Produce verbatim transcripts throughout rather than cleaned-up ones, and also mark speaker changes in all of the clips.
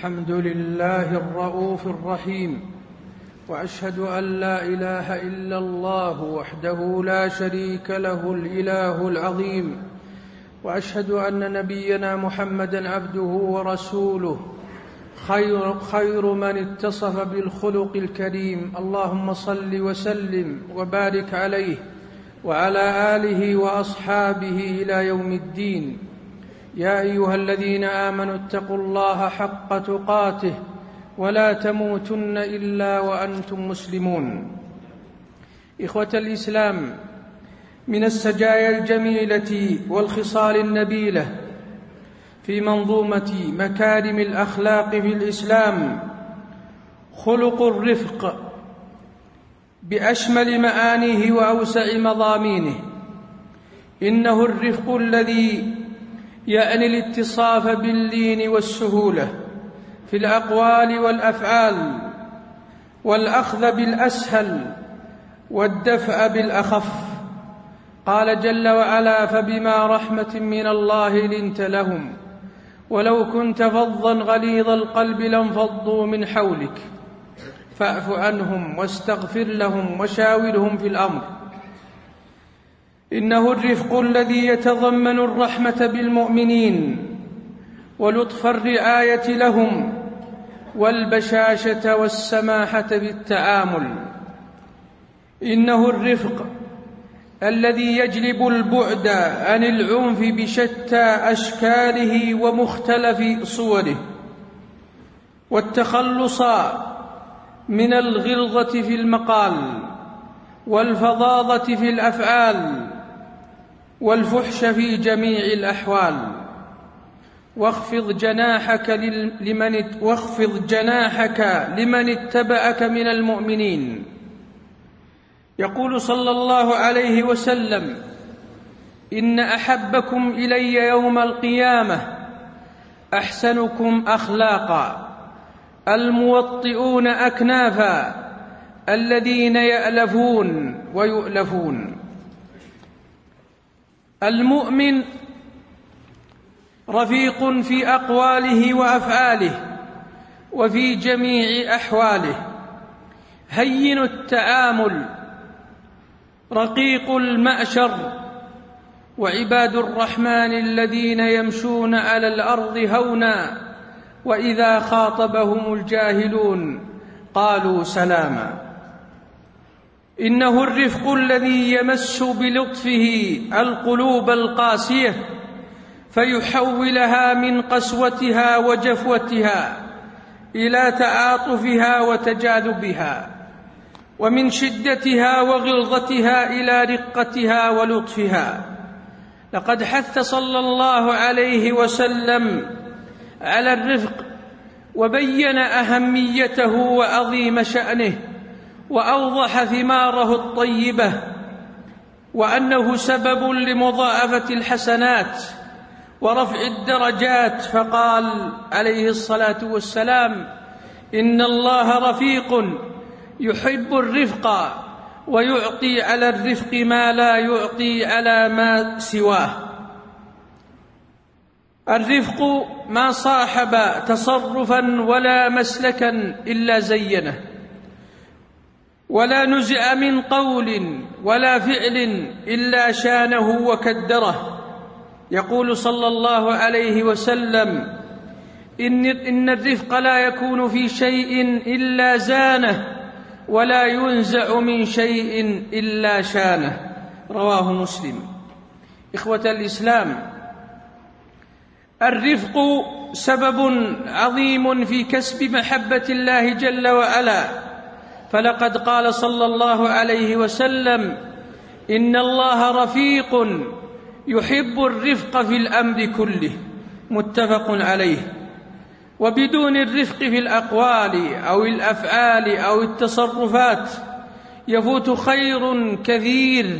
Speaker 1: الحمد لله الرؤوف الرحيم، وأشهد أن لا إله إلا الله وحده لا شريك له الإله العظيم، وأشهد أن نبينا محمدًا عبده ورسوله خير, خير من اتصف بالخلق الكريم. اللهم صل وسلم وبارك عليه وعلى آله وأصحابه إلى يوم الدين. يا أيها الذين آمنوا اتقوا الله حق تقاته ولا تموتن إلا وأنتم مسلمون. إخوة الإسلام، من السجايا الجميلة والخصال النبيلة في منظومة مكارم الأخلاق في الإسلام خلق الرفق بأشمل معانيه وأوسع مضامينه. إنه الرفق الذي يعني الاتصاف باللين والسهولة في الأقوال والأفعال، والأخذ بالأسهل والدفع بالأخف. قال جل وعلا: فبما رحمة من الله لنت لهم ولو كنت فظا غليظ القلب لانفضوا من حولك فاعف عنهم واستغفر لهم وشاورهم في الأمر. إنه الرفق الذي يتضمن الرحمة بالمؤمنين ولطف الرعاية لهم والبشاشة والسماحة بالتعامل. إنه الرفق الذي يجلب البعد عن العنف بشتى أشكاله ومختلف صوره، والتخلص من الغلظة في المقال والفظاظة في الأفعال والفحش في جميع الأحوال. واخفض جناحك لمن واخفض جناحك لمن اتبعك من المؤمنين. يقول صلى الله عليه وسلم: إن أحبكم إلي يوم القيامة أحسنكم أخلاقا الموطئون أكنافا الذين يألفون ويؤلفون. المؤمن رفيق في أقواله وأفعاله وفي جميع أحواله، هين التعامل، رقيق المعشر. وعباد الرحمن الذين يمشون على الأرض هونا وإذا خاطبهم الجاهلون قالوا سلاما. إنه الرفق الذي يمس بلطفه القلوب القاسية فيحولها من قسوتها وجفوتها إلى تعاطفها وتجاذبها، ومن شدتها وغلظتها إلى رقتها ولطفها. لقد حث صلى الله عليه وسلم على الرفق وبين أهميته وعظيم شأنه، وأوضح ثماره الطيبة، وأنه سبب لمضاعفة الحسنات ورفع الدرجات. فقال عليه الصلاة والسلام: إن الله رفيق يحب الرفق ويعطي على الرفق ما لا يعطي على ما سواه. الرفق ما صاحب تصرفا ولا مسلكا إلا زينه، ولا نزع من قول ولا فعل إلا شانه وكدره. يقول صلى الله عليه وسلم: إن, إن الرفق لا يكون في شيء إلا زانه، ولا ينزع من شيء إلا شانه. رواه مسلم. إخوة الإسلام، الرفق سبب عظيم في كسب محبة الله جل وعلا، فلقد قال صلى الله عليه وسلم: إن الله رفيق يحب الرفق في الأمر كله. متفق عليه. وبدون الرفق في الأقوال أو الأفعال أو التصرفات يفوت خير كثير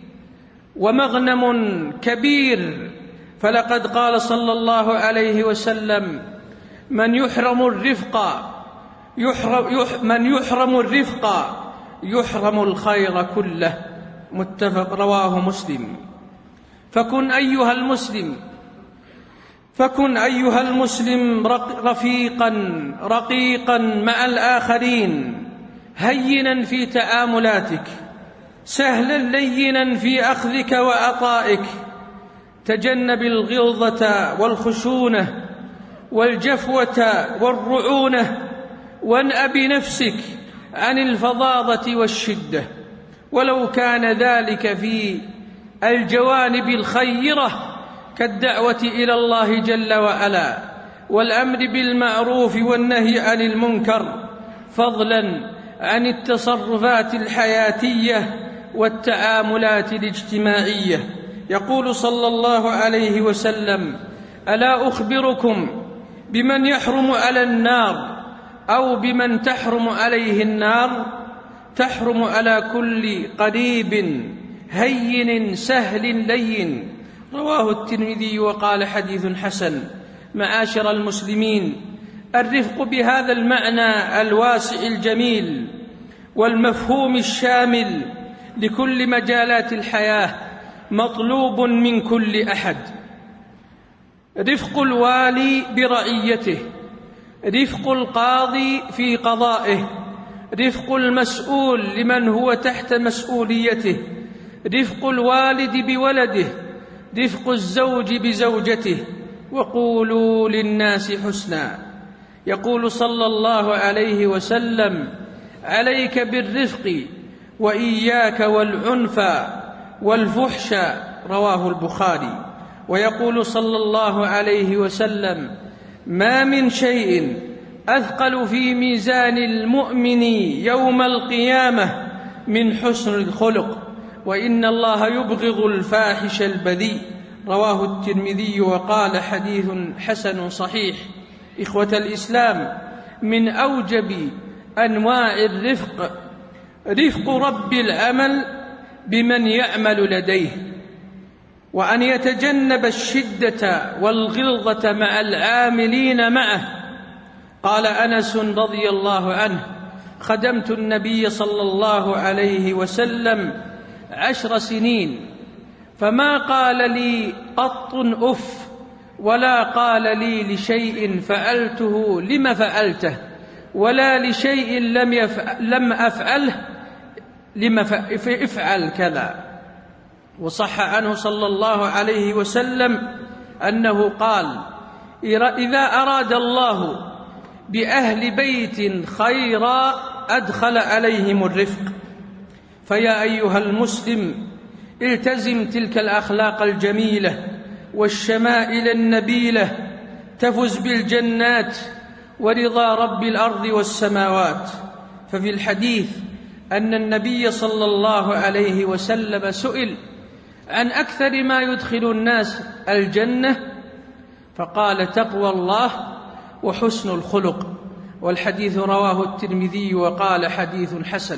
Speaker 1: ومغنم كبير. فلقد قال صلى الله عليه وسلم: من يحرم الرفق يحرم يح من يحرم الرفق يحرم الخير كله. متفق. رواه مسلم. فكن أيها المسلم فكن أيها المسلم رفيقا رقيقا مع الآخرين، هينا في تعاملاتك، سهلا لينا في أخذك وعطائك. تجنب الغلظة والخشونة والجفوة والرعونة، وانأ بنفسك عن الفظاظة والشدة، ولو كان ذلك في الجوانب الخيرة كالدعوة إلى الله جل وعلا والأمر بالمعروف والنهي عن المنكر، فضلا عن التصرفات الحياتية والتعاملات الاجتماعية. يقول صلى الله عليه وسلم: ألا أخبركم بمن يحرم على النار أو بمن تحرم عليه النار؟ تحرم على كل قريب هين سهل لين. رواه الترمذي وقال حديث حسن. معاشر المسلمين، الرفق بهذا المعنى الواسع الجميل والمفهوم الشامل لكل مجالات الحياة مطلوب من كل أحد. رفق الوالي برعيته، رفق القاضي في قضائه، رفق المسؤول لمن هو تحت مسؤوليته، رفق الوالد بولده، رفق الزوج بزوجته. وقولوا للناس حسنا. يقول صلى الله عليه وسلم: عليك بالرفق وإياك والعنف والفحش. رواه البخاري. ويقول صلى الله عليه وسلم: ما من شيء أثقل في ميزان المؤمن يوم القيامة من حسن الخلق، وإن الله يبغض الفاحش البذيء. رواه الترمذي وقال حديث حسن صحيح. إخوة الإسلام، من أوجب أنواع الرفق رفق رب العمل بمن يعمل لديه، وأن يتجنب الشدة والغلظة مع العاملين معه. قال أنس رضي الله عنه: خدمت النبي صلى الله عليه وسلم عشر سنين، فما قال لي قط أف، ولا قال لي لشيء فعلته لم فعلته، ولا لشيء لم, يفعل لم أفعله لم افعل كذا. وصح عنه صلى الله عليه وسلم أنه قال: إذا أراد الله بأهل بيت خيرا أدخل عليهم الرفق. فيا أيها المسلم، التزم تلك الأخلاق الجميلة والشمائل النبيلة، تفز بالجنات ورضا رب الأرض والسماوات. ففي الحديث أن النبي صلى الله عليه وسلم سئل عن أكثر ما يدخل الناس الجنة، فقال: تقوى الله وحسن الخلق. والحديث رواه الترمذي وقال حديث حسن.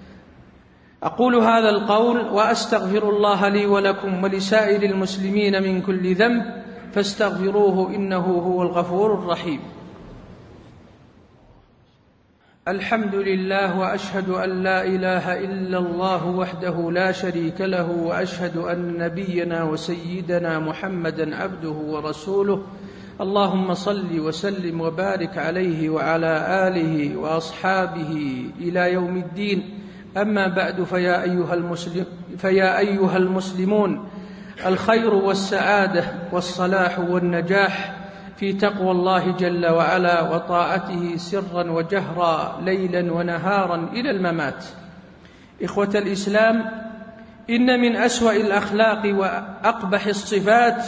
Speaker 1: أقول هذا القول وأستغفر الله لي ولكم ولسائر المسلمين من كل ذنب، فاستغفروه إنه هو الغفور الرحيم. الحمد لله، وأشهد أن لا إله إلا الله وحده لا شريك له، وأشهد أن نبينا وسيدنا محمدًا عبده ورسوله. اللهم صل وسلم وبارك عليه وعلى آله وأصحابه إلى يوم الدين. أما بعد، فيا أيها المسلم فيا أيها المسلمون، الخير والسعادة والصلاح والنجاح في تقوى الله جل وعلا وطاعته سرا وجهرا، ليلا ونهارا إلى الممات. إخوة الإسلام، إن من أسوأ الأخلاق وأقبح الصفات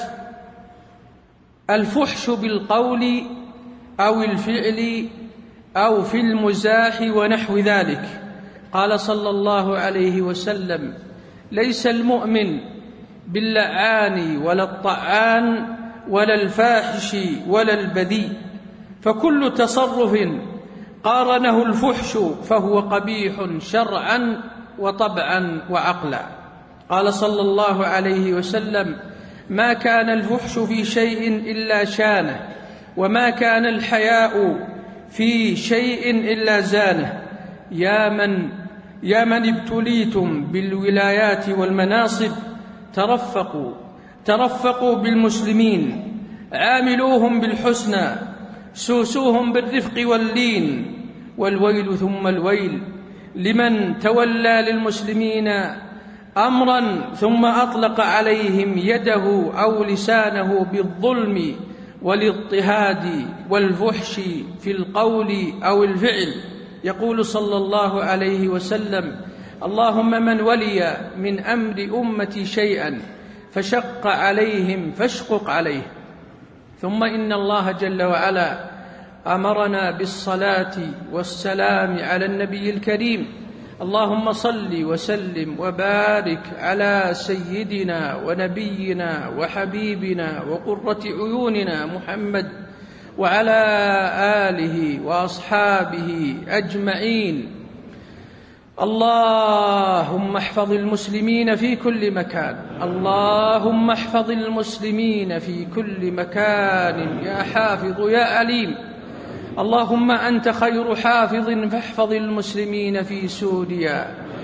Speaker 1: الفحش بالقول أو الفعل أو في المزاح ونحو ذلك. قال صلى الله عليه وسلم: ليس المؤمن باللعان ولا الطعان ولا الفاحش ولا البذيء، فكل تصرف قارنه الفحش فهو قبيح شرعا وطبعا وعقلا. قال صلى الله عليه وسلم: ما كان الفحش في شيء إلا شانه، وما كان الحياء في شيء إلا زانه. يا من يا من ابتليتم بالولايات والمناصب، ترفقوا ترفقوا بالمسلمين، عاملوهم بالحسنى، سوسوهم بالرفق واللين، والويل ثم الويل لمن تولى للمسلمين أمرا ثم أطلق عليهم يده أو لسانه بالظلم والاضطهاد والفحش في القول أو الفعل. يقول صلى الله عليه وسلم: اللهم من ولي من أمر أمتي شيئا فشق عليهم فاشقق عليه. ثم إن الله جل وعلا أمرنا بالصلاة والسلام على النبي الكريم. اللهم صل وسلم وبارك على سيدنا ونبينا وحبيبنا وقرة عيوننا محمد وعلى آله وأصحابه أجمعين. اللهم احفظ المسلمين في كل مكان، اللهم احفظ المسلمين في كل مكان يا حافظ يا عليم. اللهم أنت خير حافظ فاحفظ المسلمين في سوريا.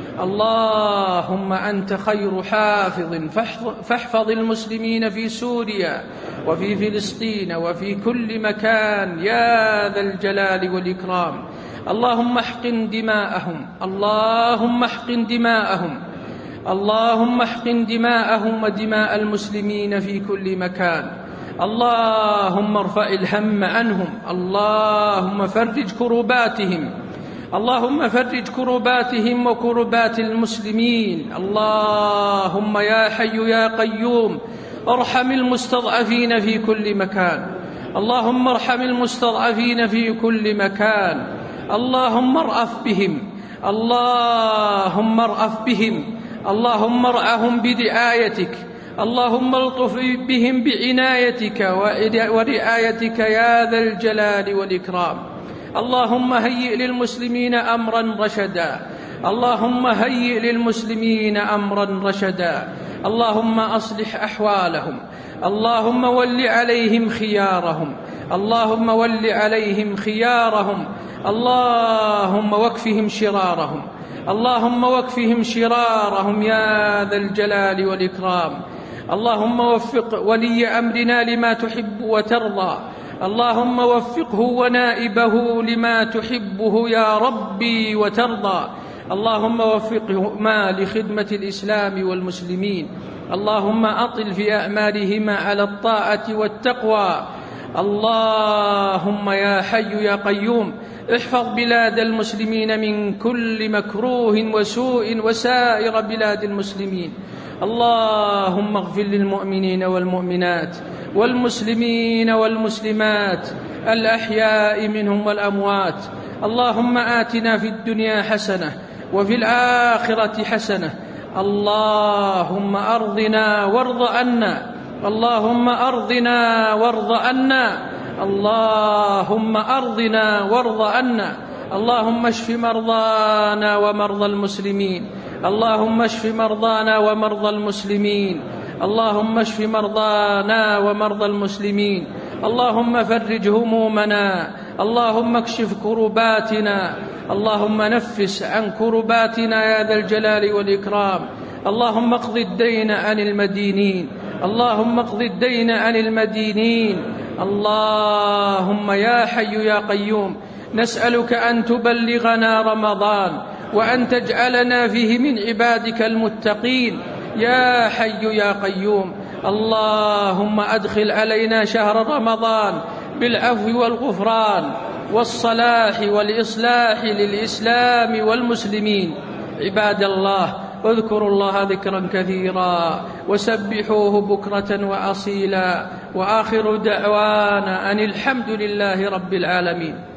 Speaker 1: اللهم أنت خير حافظ فاحفظ المسلمين في سوريا وفي فلسطين وفي كل مكان يا ذا الجلال والإكرام. اللهم احقن دماءهم، اللهم احقن دماءهم، اللهم احقن دماءهم ودماء المسلمين في كل مكان. اللهم ارفع الهم عنهم، اللهم فرج كرباتهم، اللهم فرج كرباتهم وكربات المسلمين. اللهم يا حي يا قيوم ارحم المستضعفين في كل مكان، اللهم ارحم المستضعفين في كل مكان. اللهم ارأف بهم، اللهم ارأف بهم، اللهم ارعهم برعايتك، اللهم الطف بهم بعنايتك ورعايتك يا ذا الجلال والإكرام. اللهم هيئ للمسلمين أمرا رشدا، اللهم هيئ للمسلمين أمرا رشدا. اللهم أصلح أحوالهم، اللهم ول عليهم خيارهم، اللهم ول عليهم خيارهم. اللهم واكفهم شرارهم، اللهم واكفهم شرارهم يا ذا الجلال والإكرام. اللهم وفق ولي أمرنا لما تحب وترضى، اللهم وفقه ونائبه لما تحبه يا ربي وترضى. اللهم وفقهما لخدمة الإسلام والمسلمين. اللهم أطل في أعمالهما على الطاعة والتقوى. اللهم يا حي يا قيوم احفظ بلاد المسلمين من كل مكروه وسوء وسائر بلاد المسلمين. اللهم اغفر للمؤمنين والمؤمنات والمسلمين والمسلمات الأحياء منهم والأموات. اللهم آتنا في الدنيا حسنة وفي الآخرة حسنة. اللهم أرضنا وارض عنا، اللهم أرضنا وارض عنا، اللهم أرضنا وارض عنا. اللهم اشف مرضانا ومرضى المسلمين، اللهم اشف مرضانا ومرضى المسلمين، اللهم اشف مرضانا ومرضى المسلمين. اللهم فرج همومنا، اللهم اكشف كرباتنا، اللهم نفس عن كرباتنا يا ذا الجلال والإكرام. اللهم اقض الدين عن المدينين، اللهم اقض الدين عن المدينين. اللهم يا حي يا قيوم نسألك أن تبلغنا رمضان وأن تجعلنا فيه من عبادك المتقين يا حي يا قيوم. اللهم أدخل علينا شهر رمضان بالعفو والغفران والصلاح والإصلاح للإسلام والمسلمين. عباد الله، اذكروا الله ذكرا كثيرا وسبحوه بكرة وأصيلا، وآخر دعوانا أن الحمد لله رب العالمين.